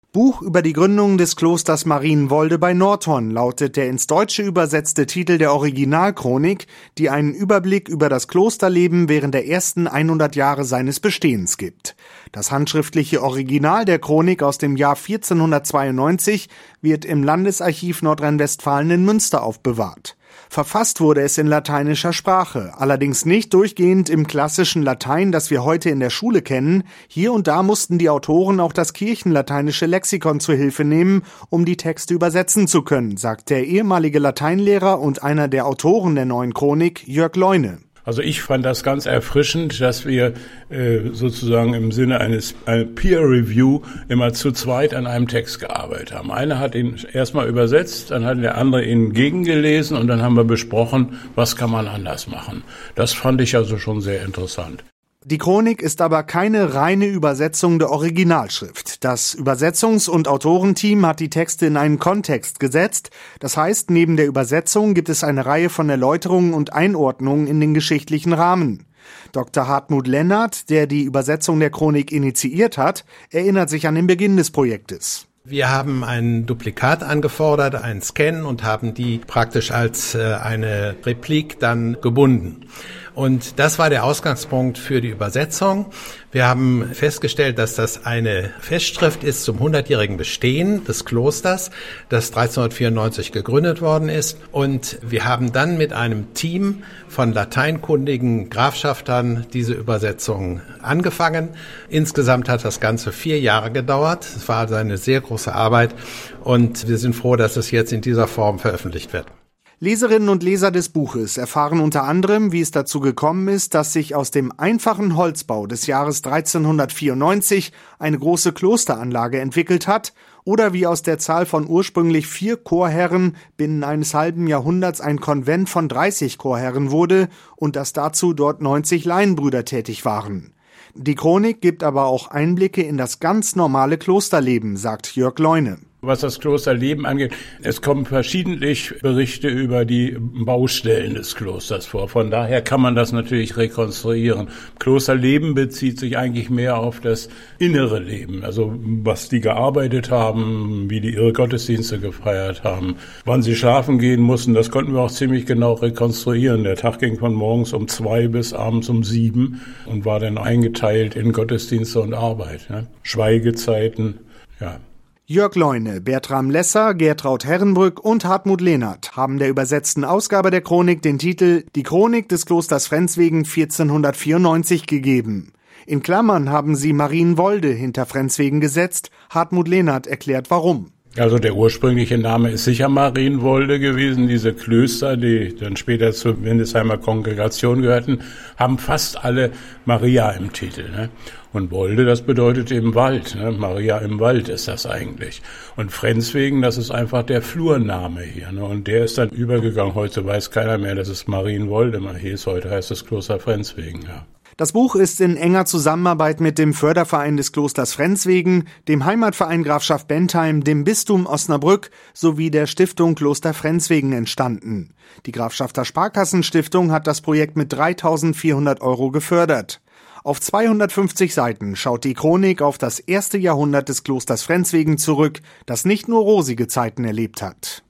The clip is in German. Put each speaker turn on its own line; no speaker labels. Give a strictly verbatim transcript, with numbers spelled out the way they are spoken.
Buch über die Gründung des Klosters Marienwolde bei Nordhorn lautet der ins Deutsche übersetzte Titel der Originalchronik, die einen Überblick über das Klosterleben während der ersten hundert Jahre seines Bestehens gibt. Das handschriftliche Original der Chronik aus dem Jahr vierzehnhundertzweiundneunzig wird im Landesarchiv Nordrhein-Westfalen in Münster aufbewahrt. Verfasst wurde es in lateinischer Sprache, allerdings nicht durchgehend im klassischen Latein, das wir heute in der Schule kennen. Hier und da mussten die Autoren auch das kirchenlateinische Lexikon zur Hilfe nehmen, um die Texte übersetzen zu können, sagt der ehemalige Lateinlehrer und einer der Autoren der neuen Chronik, Jörg Leune.
Also ich fand das ganz erfrischend, dass wir äh, sozusagen im Sinne eines äh, Peer Review immer zu zweit an einem Text gearbeitet haben. Einer hat ihn erstmal übersetzt, dann hat der andere ihn gegengelesen und dann haben wir besprochen, was kann man anders machen. Das fand ich also schon sehr interessant.
Die Chronik ist aber keine reine Übersetzung der Originalschrift. Das Übersetzungs- und Autorenteam hat die Texte in einen Kontext gesetzt. Das heißt, neben der Übersetzung gibt es eine Reihe von Erläuterungen und Einordnungen in den geschichtlichen Rahmen. Doktor Hartmut Lennart, der die Übersetzung der Chronik initiiert hat, erinnert sich an den Beginn des Projektes.
Wir haben ein Duplikat angefordert, einen Scan und haben die praktisch als äh, eine Replik dann gebunden. Und das war der Ausgangspunkt für die Übersetzung. Wir haben festgestellt, dass das eine Festschrift ist zum hundertjährigen Bestehen des Klosters, das dreizehnhundertvierundneunzig gegründet worden ist. Und wir haben dann mit einem Team von lateinkundigen Grafschaftern diese Übersetzung angefangen. Insgesamt hat das Ganze vier Jahre gedauert. Es war also eine sehr große Arbeit und wir sind froh, dass es jetzt in dieser Form veröffentlicht wird.
Leserinnen und Leser des Buches erfahren unter anderem, wie es dazu gekommen ist, dass sich aus dem einfachen Holzbau des Jahres dreizehnhundertvierundneunzig eine große Klosteranlage entwickelt hat oder wie aus der Zahl von ursprünglich vier Chorherren binnen eines halben Jahrhunderts ein Konvent von dreißig Chorherren wurde und dass dazu dort neunzig Laienbrüder tätig waren. Die Chronik gibt aber auch Einblicke in das ganz normale Klosterleben, sagt Jörg Leune.
Was das Klosterleben angeht, es kommen verschiedentlich Berichte über die Baustellen des Klosters vor. Von daher kann man das natürlich rekonstruieren. Klosterleben bezieht sich eigentlich mehr auf das innere Leben, also was die gearbeitet haben, wie die ihre Gottesdienste gefeiert haben, wann sie schlafen gehen mussten. Das konnten wir auch ziemlich genau rekonstruieren. Der Tag ging von morgens um zwei bis abends um sieben und war dann eingeteilt in Gottesdienste und Arbeit, ne? Schweigezeiten, ja.
Jörg Leune, Bertram Lesser, Gertraud Herrenbrück und Hartmut Lennart haben der übersetzten Ausgabe der Chronik den Titel »Die Chronik des Klosters Frenswegen vierzehnhundertvierundneunzig« gegeben. In Klammern haben sie Marienwolde hinter Frenswegen gesetzt. Hartmut Lennart erklärt warum.
Also der ursprüngliche Name ist sicher Marienwolde gewesen. Diese Klöster, die dann später zur Windesheimer Kongregation gehörten, haben fast alle Maria im Titel, ne? Und Wolde, das bedeutet eben Wald, ne? Maria im Wald ist das eigentlich. Und Frenswegen, das ist einfach der Flurname hier, ne? Und der ist dann übergegangen. Heute weiß keiner mehr, dass es Marienwolde mal hieß. Heute heißt es Kloster Frenswegen, ja.
Das Buch ist in enger Zusammenarbeit mit dem Förderverein des Klosters Frenswegen, dem Heimatverein Grafschaft Bentheim, dem Bistum Osnabrück sowie der Stiftung Kloster Frenswegen entstanden. Die Grafschafter Sparkassenstiftung hat das Projekt mit dreitausendvierhundert Euro gefördert. Auf zweihundertfünfzig Seiten schaut die Chronik auf das erste Jahrhundert des Klosters Frenswegen zurück, das nicht nur rosige Zeiten erlebt hat.